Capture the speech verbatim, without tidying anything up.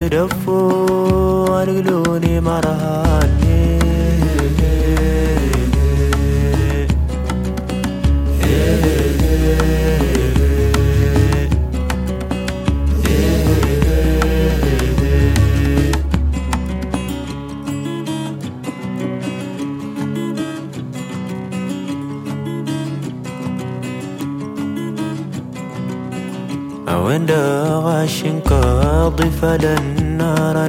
دفو أرجلوني مرهاني وين دا غاشن قاضي فلن نار